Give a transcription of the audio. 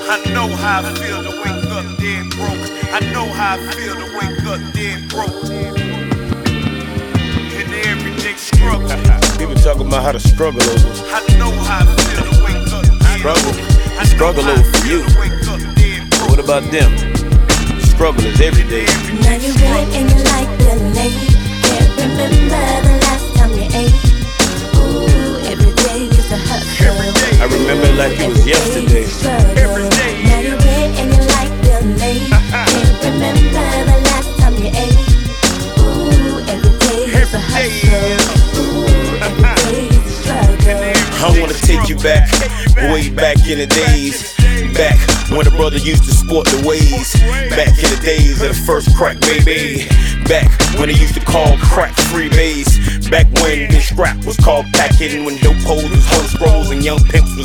I know how I feel to wake up dead broke. I know how I feel to wake up dead broke. In the everyday struggle. People talking about how to struggle over. I know how I feel to wake up dead Struggle. broke. Struggle over for you. What about them? Struggle is every day. Now you're red and you like the late. Can't remember the last time you ate. Ooh, every day is a hustle. I remember it like it was yesterday. Every day. Now you're red and you like the late. Can't remember the last time you ate. Ooh, every day is a hustle. Ooh, every day is a struggle. I wanna take you back, way back in the days. Back when a brother used to sport the ways. Back in the days of the first crack, baby. Back when they used to call crack freeways. Back when this scrap was called packing. When dope hoes was hoe scrolls and young pimps was